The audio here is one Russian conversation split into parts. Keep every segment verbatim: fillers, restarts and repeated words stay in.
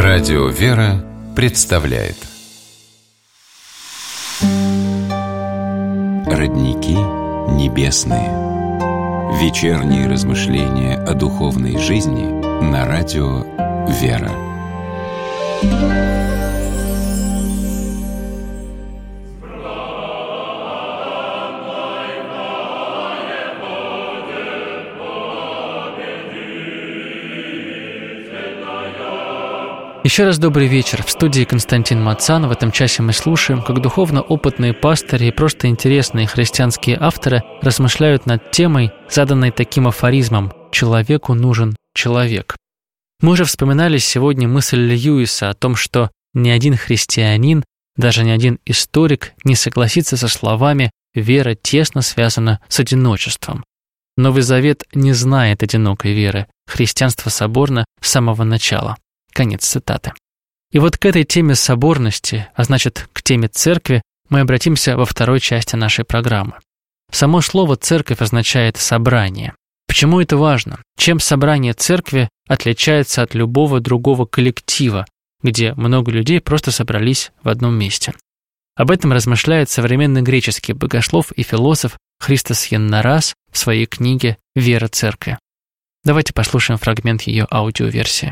Радио «Вера» представляет Родники небесные. Вечерние размышления о духовной жизни на радио «Вера». Еще раз добрый вечер. В студии Константин Мацан. В этом часе мы слушаем, как духовно опытные пастыри и просто интересные христианские авторы размышляют над темой, заданной таким афоризмом «Человеку нужен человек». Мы уже вспоминали сегодня мысль Льюиса о том, что ни один христианин, даже ни один историк не согласится со словами «вера тесно связана с одиночеством». Новый Завет не знает одинокой веры. Христианство соборно с самого начала. Конец цитаты. И вот к этой теме соборности, а значит, к теме церкви, мы обратимся во второй части нашей программы. Само слово «церковь» означает «собрание». Почему это важно? Чем собрание церкви отличается от любого другого коллектива, где много людей просто собрались в одном месте? Об этом размышляет современный греческий богослов и философ Христос Яннарас в своей книге «Вера церкви». Давайте послушаем фрагмент ее аудиоверсии.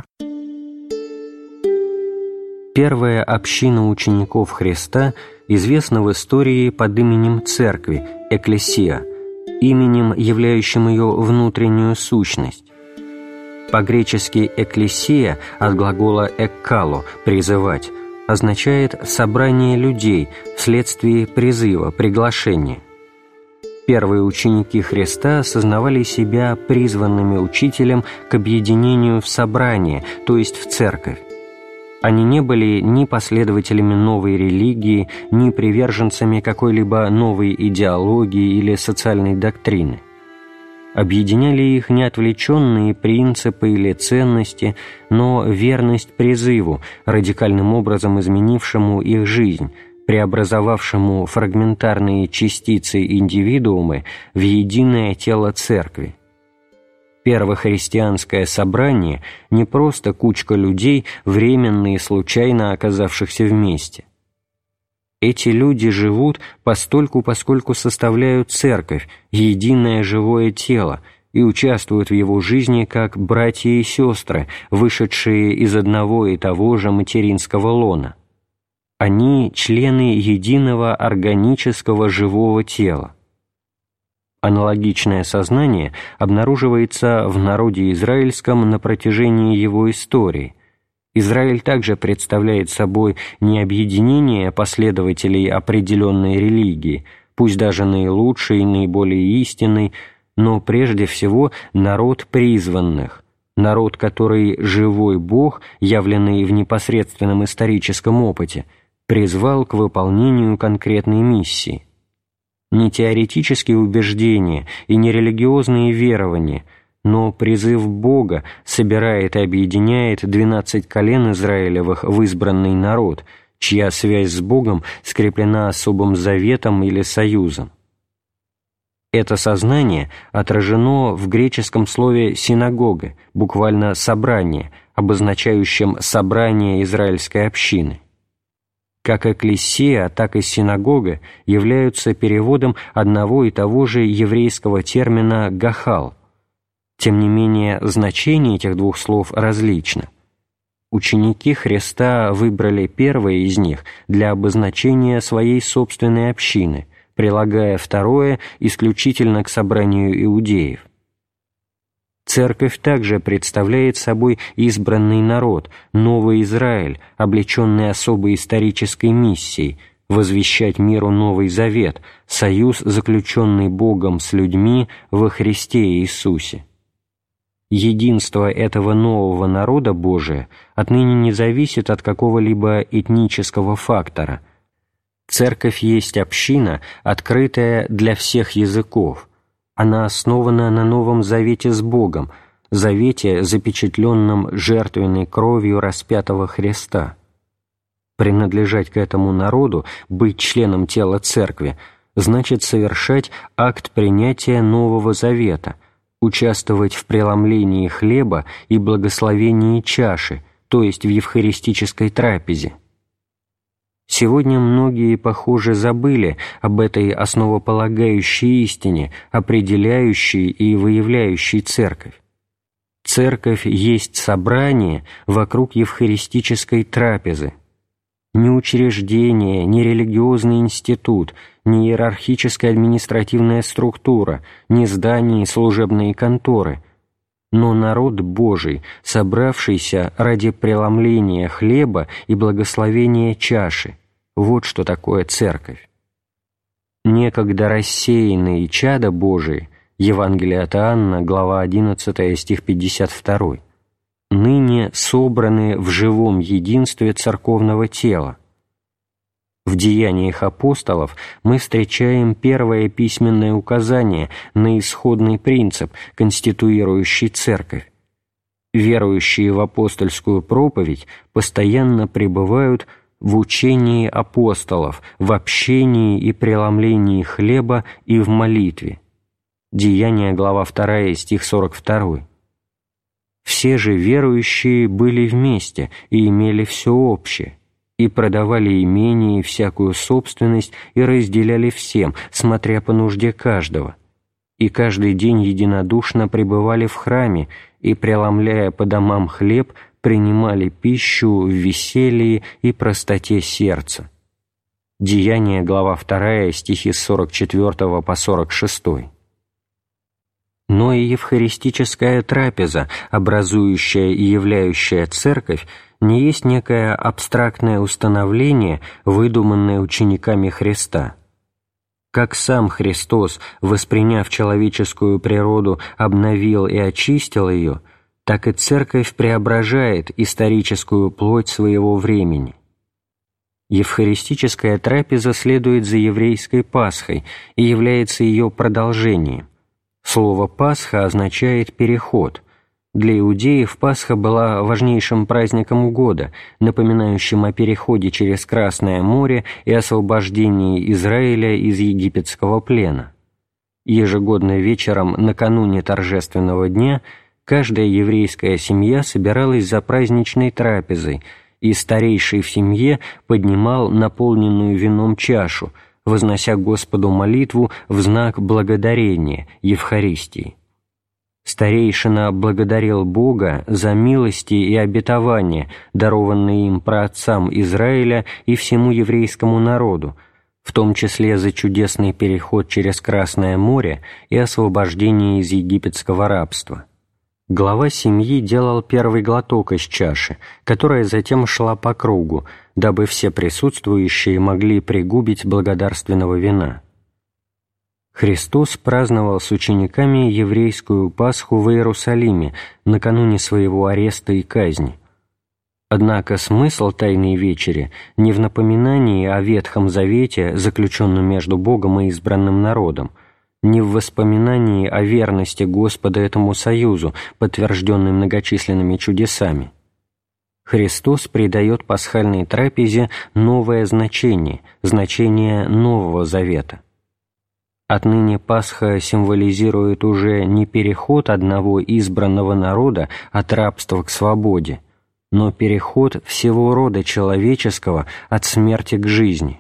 Первая община учеников Христа известна в истории под именем Церкви, Экклесия, именем, являющим ее внутреннюю сущность. По-гречески «экклесия» от глагола «эккало» – «призывать» означает «собрание людей» вследствие призыва, приглашения. Первые ученики Христа осознавали себя призванными учителем к объединению в собрание, то есть в церковь. Они не были ни последователями новой религии, ни приверженцами какой-либо новой идеологии или социальной доктрины. Объединяли их не отвлеченные принципы или ценности, но верность призыву, радикальным образом изменившему их жизнь, преобразовавшему фрагментарные частицы индивидуумы в единое тело Церкви. Первохристианское собрание – не просто кучка людей, временно и случайно оказавшихся вместе. Эти люди живут постольку, поскольку составляют церковь, единое живое тело, и участвуют в его жизни как братья и сестры, вышедшие из одного и того же материнского лона. Они – члены единого органического живого тела. Аналогичное сознание обнаруживается в народе израильском на протяжении его истории. Израиль также представляет собой не объединение последователей определенной религии, пусть даже наилучшей и наиболее истинной, но прежде всего народ призванных, народ, который живой Бог, явленный в непосредственном историческом опыте, призвал к выполнению конкретной миссии. Не теоретические убеждения и не религиозные верования, но призыв Бога собирает и объединяет двенадцать колен Израилевых в избранный народ, чья связь с Богом скреплена особым заветом или союзом. Это сознание отражено в греческом слове «синагога», буквально «собрание», обозначающем собрание израильской общины. Как экклесия, так и синагога являются переводом одного и того же еврейского термина «гахал». Тем не менее, значение этих двух слов различно. Ученики Христа выбрали первое из них для обозначения своей собственной общины, прилагая второе исключительно к собранию иудеев. Церковь также представляет собой избранный народ, новый Израиль, облеченный особой исторической миссией – возвещать миру Новый Завет, союз, заключенный Богом с людьми во Христе Иисусе. Единство этого нового народа Божия отныне не зависит от какого-либо этнического фактора. Церковь есть община, открытая для всех языков. Она основана на Новом Завете с Богом, завете, запечатленном жертвенной кровью распятого Христа. Принадлежать к этому народу, быть членом тела Церкви, значит совершать акт принятия Нового Завета, участвовать в преломлении хлеба и благословении чаши, то есть в евхаристической трапезе. Сегодня многие, похоже, забыли об этой основополагающей истине, определяющей и выявляющей Церковь. Церковь есть собрание вокруг евхаристической трапезы. Ни учреждение, ни религиозный институт, ни иерархическая административная структура, ни здания и служебные конторы, но народ Божий, собравшийся ради преломления хлеба и благословения чаши. Вот что такое Церковь. Некогда рассеянные чада Божии, Евангелие от Иоанна, глава одиннадцатая, стих пятьдесят два, ныне собраны в живом единстве церковного тела. В деяниях апостолов мы встречаем первое письменное указание на исходный принцип, конституирующий Церковь. Верующие в апостольскую проповедь постоянно пребывают в учении апостолов, в общении и преломлении хлеба и в молитве. Деяния, глава вторая, стих сорок два. Все же верующие были вместе и имели все общее, и продавали имение и всякую собственность, и разделяли всем, смотря по нужде каждого. И каждый день единодушно пребывали в храме, и, преломляя по домам хлеб, принимали пищу в веселье и простоте сердца. Деяния, глава вторая, стихи с сорок четвёртого по сорок шестой. Но и евхаристическая трапеза, образующая и являющая Церковь, не есть некое абстрактное установление, выдуманное учениками Христа. Как сам Христос, восприняв человеческую природу, обновил и очистил ее, так и Церковь преображает историческую плоть своего времени. Евхаристическая трапеза следует за еврейской Пасхой и является ее продолжением. Слово «Пасха» означает «переход». Для иудеев Пасха была важнейшим праздником года, напоминающим о переходе через Красное море и освобождении Израиля из египетского плена. Ежегодно вечером накануне торжественного дня каждая еврейская семья собиралась за праздничной трапезой, и старейший в семье поднимал наполненную вином чашу, вознося Господу молитву в знак благодарения, Евхаристии. Старейшина благодарил Бога за милости и обетования, дарованные им праотцам Израиля и всему еврейскому народу, в том числе за чудесный переход через Красное море и освобождение из египетского рабства. Глава семьи делал первый глоток из чаши, которая затем шла по кругу, дабы все присутствующие могли пригубить благодарственного вина. Христос праздновал с учениками еврейскую Пасху в Иерусалиме накануне своего ареста и казни. Однако смысл Тайной Вечери не в напоминании о Ветхом Завете, заключенном между Богом и избранным народом, не в воспоминании о верности Господа этому союзу, подтвержденной многочисленными чудесами. Христос придает пасхальной трапезе новое значение, значение Нового Завета. Отныне Пасха символизирует уже не переход одного избранного народа от рабства к свободе, но переход всего рода человеческого от смерти к жизни.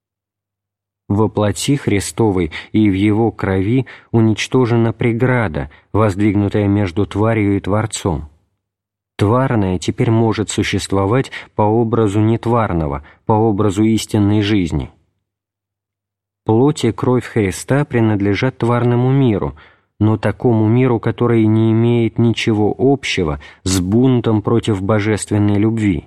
Во плоти Христовой и в Его крови уничтожена преграда, воздвигнутая между тварью и Творцом. Тварное теперь может существовать по образу нетварного, по образу истинной жизни. Плоть и кровь Христа принадлежат тварному миру, но такому миру, который не имеет ничего общего с бунтом против божественной любви.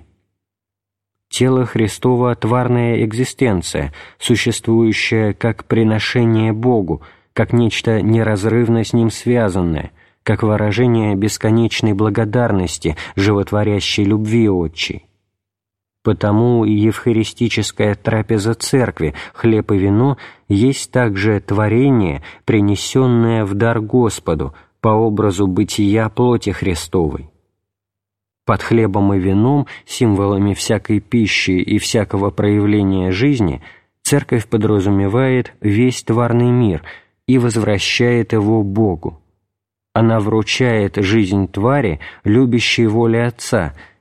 Тело Христово – тварная экзистенция, существующая как приношение Богу, как нечто неразрывно с Ним связанное, как выражение бесконечной благодарности, животворящей любви Отчей. Потому и евхаристическая трапеза Церкви, хлеб и вино, есть также творение, принесенное в дар Господу по образу бытия плоти Христовой. Под хлебом и вином, символами всякой пищи и всякого проявления жизни, Церковь подразумевает весь тварный мир и возвращает его Богу. Она вручает жизнь твари, любящей воле Отца,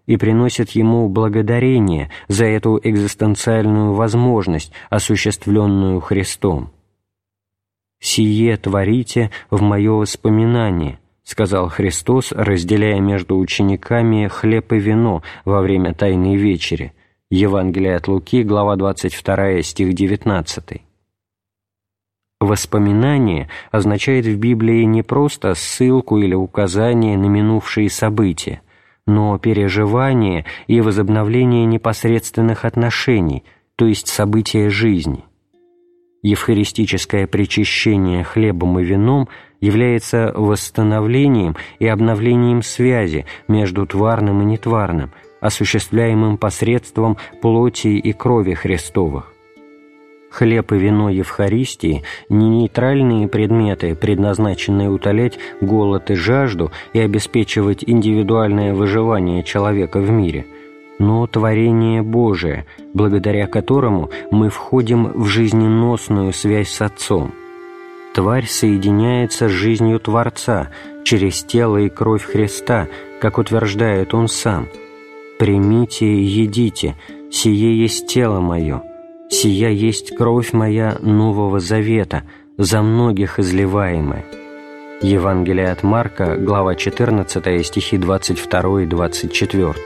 и приносят Ему благодарение за эту экзистенциальную возможность, осуществленную Христом. «Сие творите в мое воспоминание», — сказал Христос, разделяя между учениками хлеб и вино во время Тайной вечери. Евангелие от Луки, глава двадцать вторая, стих девятнадцатый. Воспоминание означает в Библии не просто ссылку или указание на минувшие события, но переживание и возобновление непосредственных отношений, то есть события жизни. Евхаристическое причащение хлебом и вином является восстановлением и обновлением связи между тварным и нетварным, осуществляемым посредством плоти и крови Христовых. Хлеб и вино Евхаристии – не нейтральные предметы, предназначенные утолять голод и жажду и обеспечивать индивидуальное выживание человека в мире, но творение Божие, благодаря которому мы входим в жизненосную связь с Отцом. Тварь соединяется с жизнью Творца через тело и кровь Христа, как утверждает Он Сам. «Примите и едите, сие есть тело Мое, сия есть кровь Моя Нового Завета, за многих изливаемая». Евангелие от Марка, глава четырнадцатая, стихи двадцать два и двадцать четыре.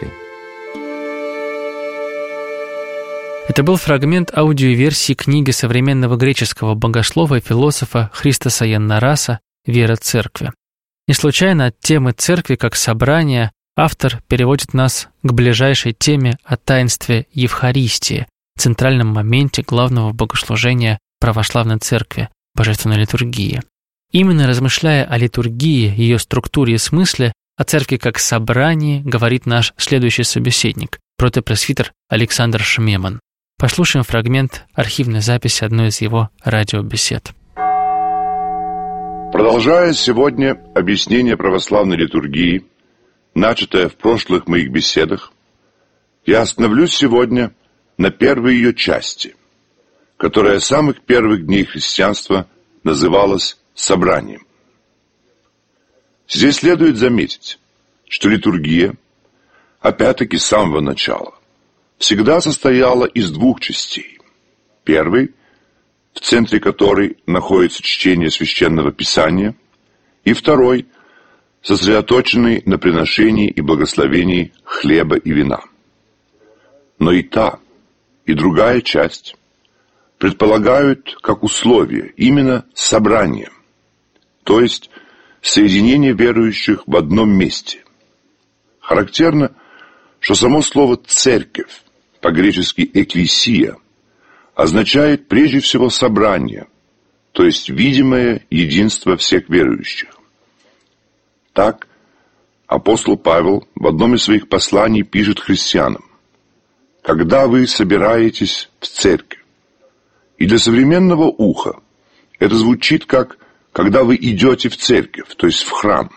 Это был фрагмент аудиоверсии книги современного греческого богослова и философа Христоса Яннараса «Вера Церкви». Не случайно от темы Церкви как собрания автор переводит нас к ближайшей теме о таинстве Евхаристии, центральном моменте главного богослужения православной Церкви – Божественной литургии. Именно размышляя о литургии, ее структуре и смысле, о Церкви как собрании говорит наш следующий собеседник, протопресвитер Александр Шмеман. Послушаем фрагмент архивной записи одной из его радиобесед. Продолжая сегодня объяснение православной литургии, начатое в прошлых моих беседах, я остановлюсь сегодня на первой ее части, которая с самых первых дней христианства называлась собранием. Здесь следует заметить, что литургия, опять-таки с самого начала, всегда состояла из двух частей. Первый, в центре которой находится чтение Священного Писания, и второй, сосредоточенный на приношении и благословении хлеба и вина. Но и та, и другая часть предполагают как условие именно собрание, то есть соединение верующих в одном месте. Характерно, что само слово «церковь», по-гречески «экклесия», означает прежде всего собрание, то есть видимое единство всех верующих. Так, апостол Павел в одном из своих посланий пишет христианам: «Когда вы собираетесь в церковь». И для современного уха это звучит как «когда вы идете в церковь», то есть в храм.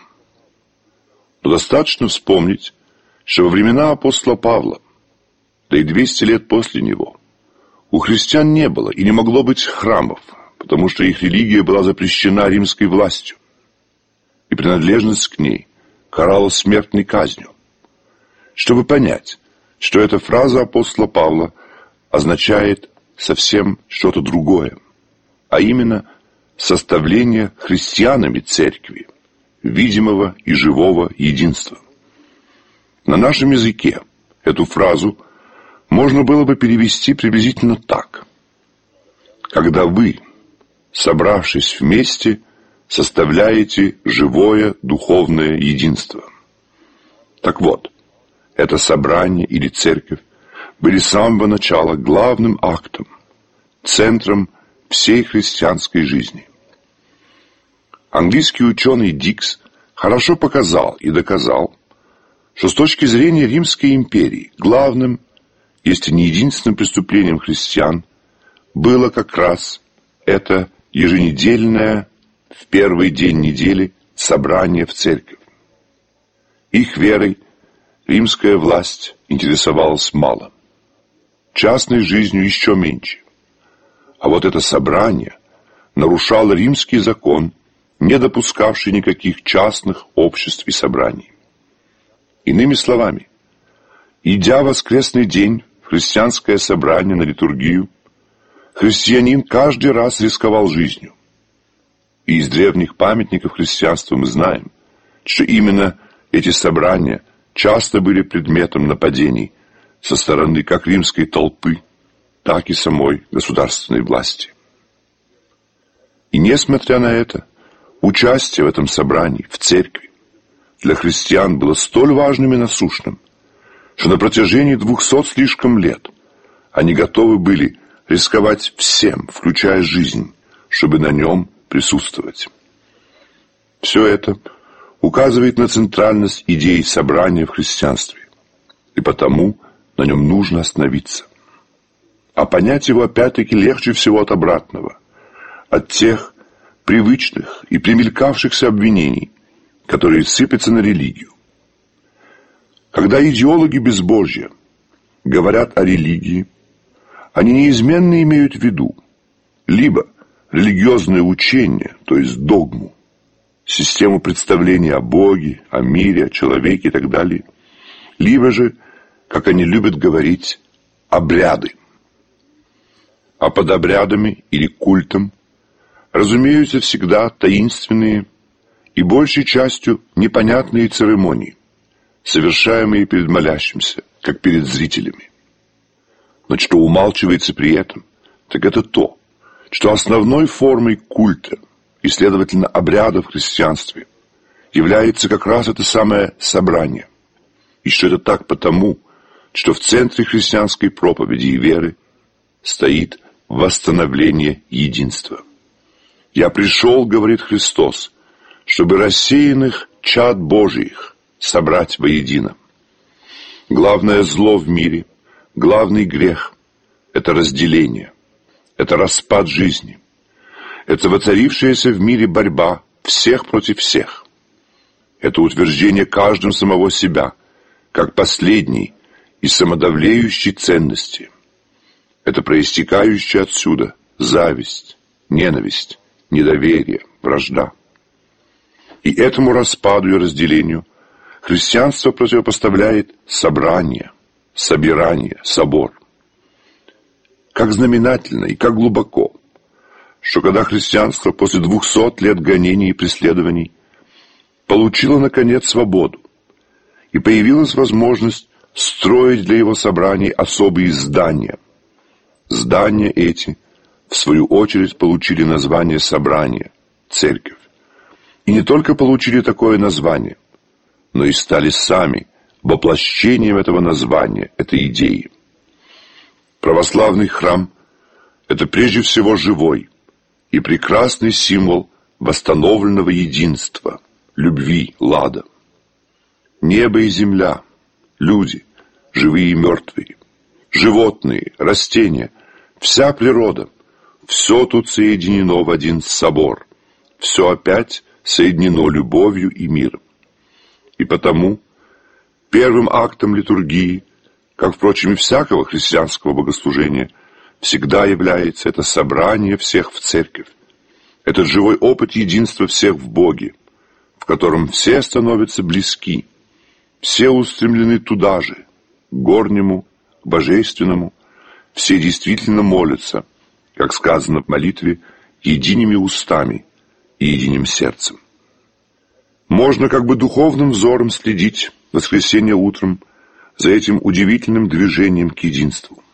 Но достаточно вспомнить, что во времена апостола Павла, да и двести лет после него, у христиан не было и не могло быть храмов, потому что их религия была запрещена римской властью, и принадлежность к ней каралась смертной казнью. Чтобы понять, что эта фраза апостола Павла означает совсем что-то другое, а именно составление христианами церкви, видимого и живого единства. На нашем языке эту фразу можно было бы перевести приблизительно так: когда вы, собравшись вместе, составляете живое духовное единство. Так вот, это собрание или церковь были с самого начала главным актом, центром всей христианской жизни. Английский ученый Дикс хорошо показал и доказал, что с точки зрения Римской империи главным, если не единственным преступлением христиан, было как раз это еженедельное в первый день недели собрание в церковь. Их верой римская власть интересовалась мало, частной жизнью еще меньше. А вот это собрание нарушало римский закон, не допускавший никаких частных обществ и собраний. Иными словами, Идя в воскресный день в христианское собрание на литургию, христианин каждый раз рисковал жизнью. И из древних памятников христианства мы знаем, что именно эти собрания часто были предметом нападений со стороны как римской толпы, так и самой государственной власти. И несмотря на это, участие в этом собрании, в церкви, для христиан было столь важным и насущным, что на протяжении двухсот слишком лет они готовы были рисковать всем, включая жизнь, чтобы на нем присутствовать. Все это указывает на центральность идеи собрания в христианстве, и потому на нем нужно остановиться. А понять его опять-таки легче всего от обратного, от тех привычных и примелькавшихся обвинений, которые сыпятся на религию. Когда идеологи безбожья говорят о религии, они неизменно имеют в виду либо религиозное учение, то есть догму, систему представления о Боге, о мире, о человеке и так далее, либо же, как они любят говорить, обряды. А под обрядами или культом разумеются всегда таинственные и большей частью непонятные церемонии, совершаемые перед молящимся, как перед зрителями. Но что умалчивается при этом, так это то, что основной формой культа и, следовательно, обряда в христианстве является как раз это самое собрание. И что это так потому, что в центре христианской проповеди и веры стоит восстановление единства. «Я пришел, — говорит Христос, — чтобы рассеянных чад Божиих собрать воедино». Главное зло в мире, главный грех — это разделение, это распад жизни, это воцарившаяся в мире борьба всех против всех, это утверждение каждым самого себя, как последней и самодавлеющей ценности. Это проистекающая отсюда зависть, ненависть, недоверие, вражда. И этому распаду и разделению христианство противопоставляет собрание, собирание, собор. Как знаменательно и как глубоко, что когда христианство после двухсот лет гонений и преследований получило, наконец, свободу, и появилась возможность строить для его собраний особые здания. Здания эти, в свою очередь, получили название собрания, церковь. И не только получили такое название, но и стали сами воплощением этого названия, этой идеи. Православный храм – это прежде всего живой и прекрасный символ восстановленного единства, любви, лада. Небо и земля, люди, живые и мертвые, животные, растения, вся природа, все тут соединено в один собор, все опять соединено любовью и миром. И потому первым актом литургии, как, впрочем, и всякого христианского богослужения, всегда является это собрание всех в церковь, этот живой опыт единства всех в Боге, в котором все становятся близки, все устремлены туда же, к горнему, к божественному, все действительно молятся, как сказано в молитве, едиными устами и единым сердцем. Можно как бы духовным взором следить в воскресенье утром за этим удивительным движением к единству.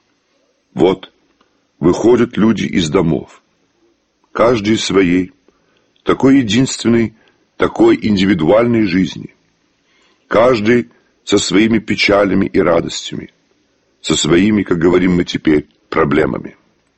Вот выходят люди из домов, каждый из своей, такой единственной, такой индивидуальной жизни, каждый со своими печалями и радостями, со своими, как говорим мы теперь, проблемами.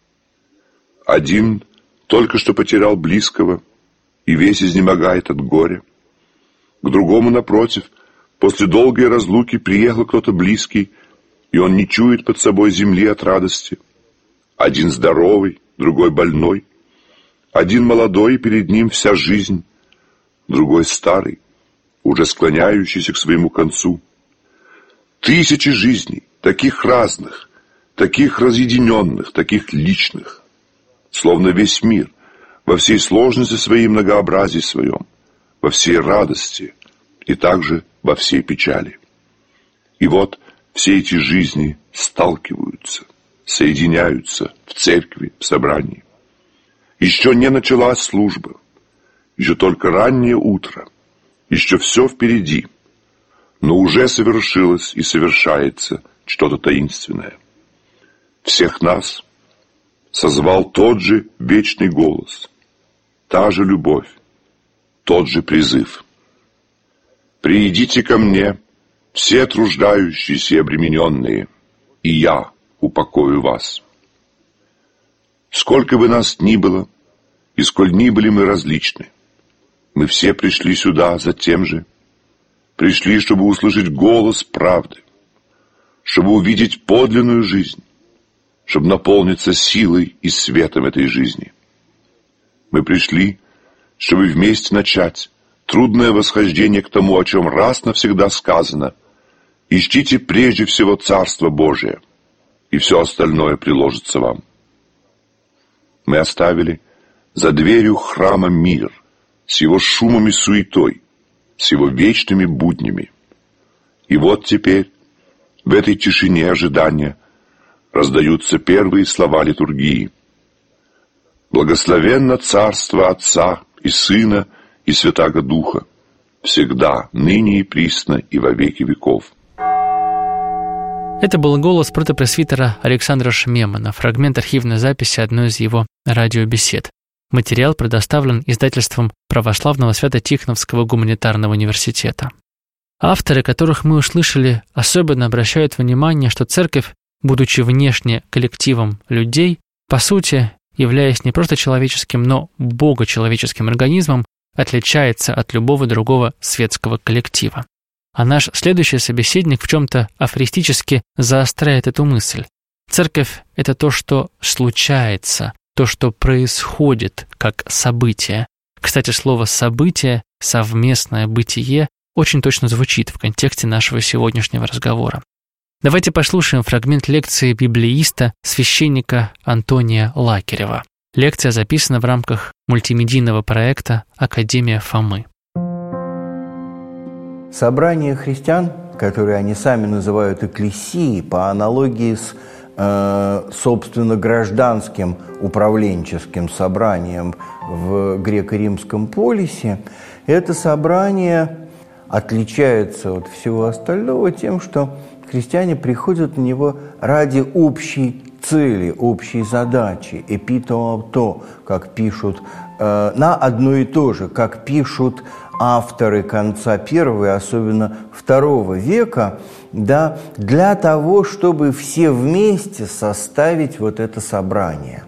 Один только что потерял близкого и весь изнемогает от горя. К другому, напротив, после долгой разлуки приехал кто-то близкий, и он не чует под собой земли от радости. Один здоровый, другой больной. Один молодой, и перед ним вся жизнь, другой старый, уже склоняющийся к своему концу. Тысячи жизней, таких разных, таких разъединенных, таких личных, словно весь мир, во всей сложности своей и многообразии своем, во всей радости и также во всей печали. И вот все эти жизни сталкиваются, соединяются в церкви, в собрании. Еще не началась служба, еще только раннее утро, еще все впереди, но уже совершилось и совершается что-то таинственное. Всех нас созвал тот же вечный голос, та же любовь, тот же призыв. «Приидите ко мне, все труждающиеся и обремененные, и я упокою вас». Сколько бы нас ни было, и сколь ни были мы различны, мы все пришли сюда за тем же, пришли, чтобы услышать голос правды, чтобы увидеть подлинную жизнь, чтобы наполниться силой и светом этой жизни. Мы пришли, чтобы вместе начать трудное восхождение к тому, о чем раз навсегда сказано: «Ищите прежде всего Царство Божие, и все остальное приложится вам». Мы оставили за дверью храма мир с его шумом и суетой, с его вечными буднями. И вот теперь, в этой тишине ожидания, раздаются первые слова литургии. «Благословенно Царство Отца и Сына и Святаго Духа, всегда, ныне и присно, и во веки веков». Это был голос протопресвитера Александра Шмемана, фрагмент архивной записи одной из его радиобесед. Материал предоставлен издательством Православного Свято-Тихоновского гуманитарного университета. Авторы, которых мы услышали, особенно обращают внимание, что церковь, будучи внешне коллективом людей, по сути, являясь не просто человеческим, но богочеловеческим организмом, отличается от любого другого светского коллектива. А наш следующий собеседник в чем-то афористически заостряет эту мысль. Церковь – это то, что случается, то, что происходит как событие. Кстати, слово «событие», «совместное бытие» очень точно звучит в контексте нашего сегодняшнего разговора. Давайте послушаем фрагмент лекции библеиста, священника Антония Лакерева. Лекция записана в рамках мультимедийного проекта «Академия Фомы». Собрание христиан, которые они сами называют экклесией, по аналогии с, э, собственно, гражданским управленческим собранием в греко-римском полисе, это собрание отличается от всего остального тем, что христиане приходят на него ради общей цели, общей задачи, эпитоауто, как пишут, э, на одно и то же, как пишут авторы конца первого и особенно второго века, да, для того, чтобы все вместе составить вот это собрание.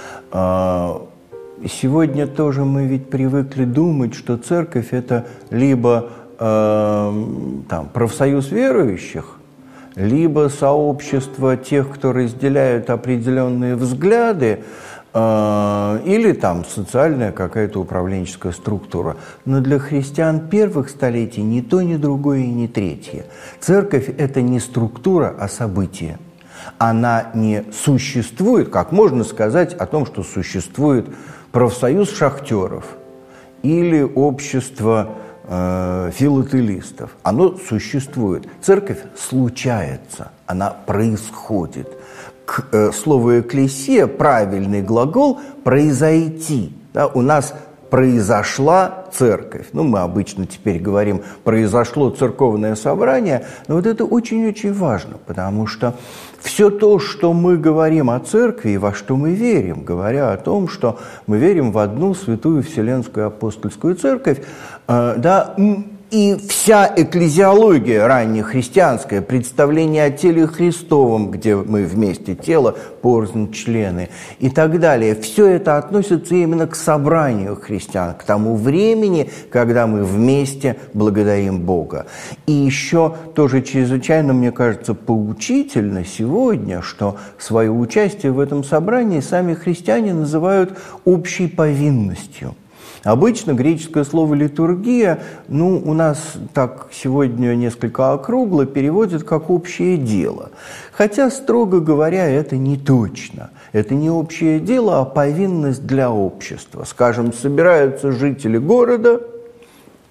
Сегодня тоже мы ведь привыкли думать, что церковь – это либо э, там, профсоюз верующих, либо сообщество тех, кто разделяют определенные взгляды, или там социальная какая-то управленческая структура. Но для христиан первых столетий ни то, ни другое и ни третье. Церковь – это не структура, а событие. Она не существует, как можно сказать о том, что существует профсоюз шахтеров или общество э, филателистов. Оно существует. Церковь случается, она происходит. К э, слову «экклесия» правильный глагол «произойти». Да, у нас произошла церковь. Ну, мы обычно теперь говорим «произошло церковное собрание», но вот это очень-очень важно, потому что все то, что мы говорим о церкви и во что мы верим, говоря о том, что мы верим в одну святую Вселенскую апостольскую церковь, э, да, и вся экклезиология раннехристианская, представление о теле Христовом, где мы вместе тело, порознь члены и так далее, все это относится именно к собранию христиан, к тому времени, когда мы вместе благодарим Бога. И еще тоже чрезвычайно, мне кажется, поучительно сегодня, что свое участие в этом собрании сами христиане называют общей повинностью. Обычно греческое слово «литургия», ну, у нас так сегодня несколько округло, переводит как «общее дело». Хотя, строго говоря, это не точно. Это не общее дело, а повинность для общества. Скажем, собираются жители города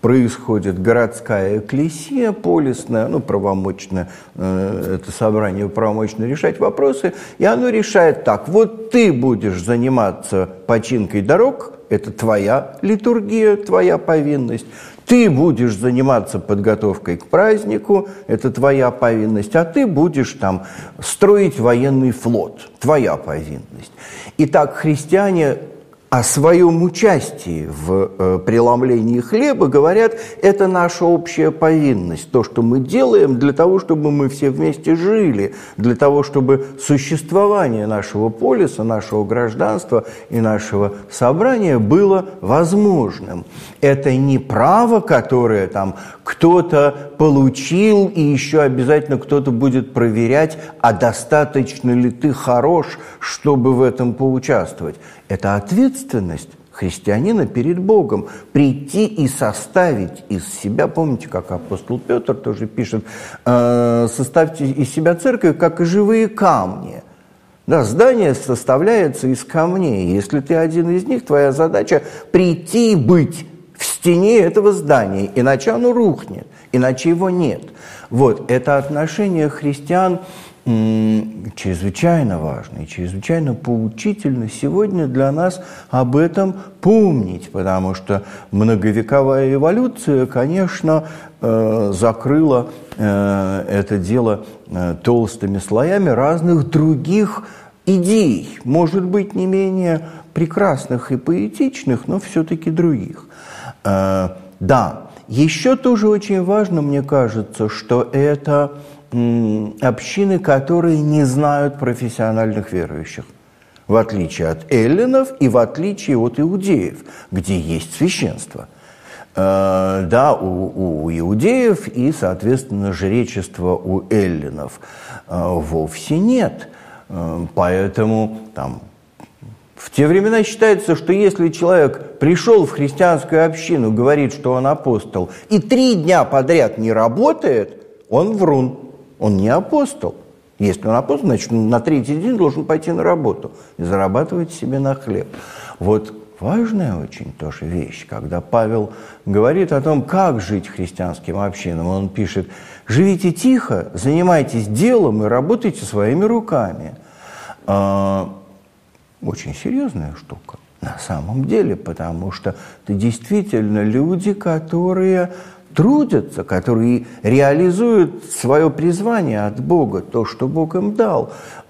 происходит городская экклесия, полисная, ну, правомочно, э, это собрание правомочно решать вопросы, и оно решает так: вот ты будешь заниматься починкой дорог, это твоя литургия, твоя повинность. Ты будешь заниматься подготовкой к празднику, это твоя повинность, а ты будешь там строить военный флот, твоя повинность. Итак, христиане о своем участии в э, преломлении хлеба говорят: это наша общая повинность, то, что мы делаем для того, чтобы мы все вместе жили, для того, чтобы существование нашего полиса, нашего гражданства и нашего собрания было возможным. Это не право, которое там кто-то получил, и еще обязательно кто-то будет проверять, а достаточно ли ты хорош, чтобы в этом поучаствовать. Это ответственность христианина перед Богом. Прийти и составить из себя, помните, как апостол Петр тоже пишет, э, составьте из себя церковь, как и живые камни. Да, здание составляется из камней. Если ты один из них, твоя задача прийти и быть в стене этого здания, иначе оно рухнет, иначе его нет. Вот, это отношение христиан чрезвычайно важно и чрезвычайно поучительно сегодня для нас об этом помнить, потому что многовековая эволюция, конечно, закрыла это дело толстыми слоями разных других идей, может быть, не менее прекрасных и поэтичных, но все-таки других. Да, еще тоже очень важно, мне кажется, что это общины, которые не знают профессиональных верующих, в отличие от эллинов и в отличие от иудеев, где есть священство. Э, да, у, у иудеев и, соответственно, жречества у эллинов э, вовсе нет. Э, поэтому там, в те времена считается, что если человек пришел в христианскую общину, говорит, что он апостол, и три дня подряд не работает, он врун. Он не апостол. Если он апостол, значит, он на третий день должен пойти на работу и зарабатывать себе на хлеб. Вот важная очень тоже вещь, когда Павел говорит о том, как жить христианским общинам. Он пишет: живите тихо, занимайтесь делом и работайте своими руками. Очень серьезная штука на самом деле, потому что это действительно люди, которые трудятся, которые реализуют свое призвание от Бога, то, что Бог им дал,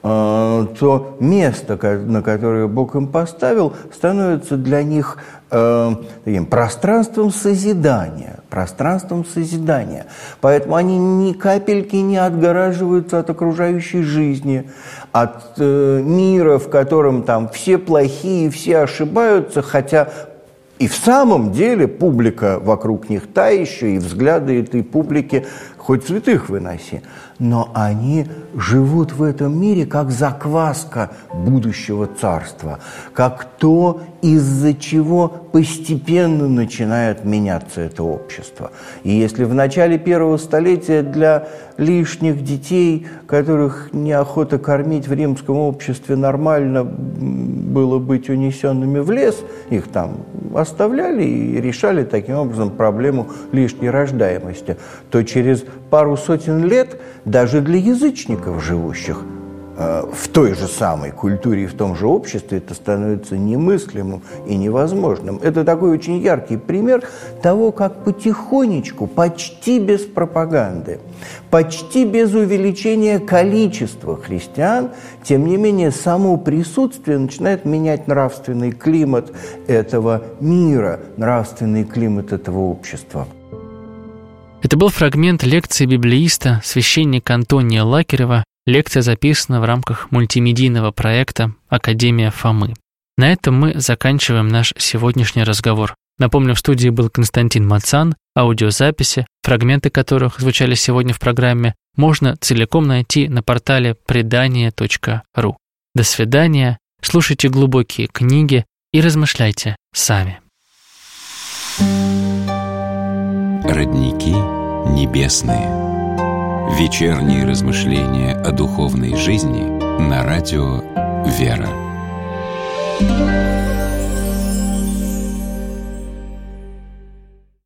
то место, на которое Бог им поставил, становится для них таким пространством созидания, пространством созидания. Поэтому они ни капельки не отгораживаются от окружающей жизни, от мира, в котором там все плохие, все ошибаются, хотя и в самом деле публика вокруг них та еще, и взгляды этой публики хоть святых выноси. Но они живут в этом мире как закваска будущего царства, как то, из-за чего постепенно начинает меняться это общество. И если в начале первого столетия для лишних детей, которых неохота кормить в римском обществе, нормально было быть унесенными в лес, их там оставляли и решали таким образом проблему лишней рождаемости, то через пару сотен лет даже для язычников, живущих э, в той же самой культуре и в том же обществе, это становится немыслимым и невозможным. Это такой очень яркий пример того, как потихонечку, почти без пропаганды, почти без увеличения количества христиан, тем не менее, само присутствие начинает менять нравственный климат этого мира, нравственный климат этого общества. Это был фрагмент лекции библеиста, священника Антония Лакерева. Лекция записана в рамках мультимедийного проекта «Академия Фомы». На этом мы заканчиваем наш сегодняшний разговор. Напомню, в студии был Константин Мацан. Аудиозаписи, фрагменты которых звучали сегодня в программе, можно целиком найти на портале предание точка ру. До свидания, слушайте глубокие книги и размышляйте сами. Родники небесные. Вечерние размышления о духовной жизни на радио «Вера».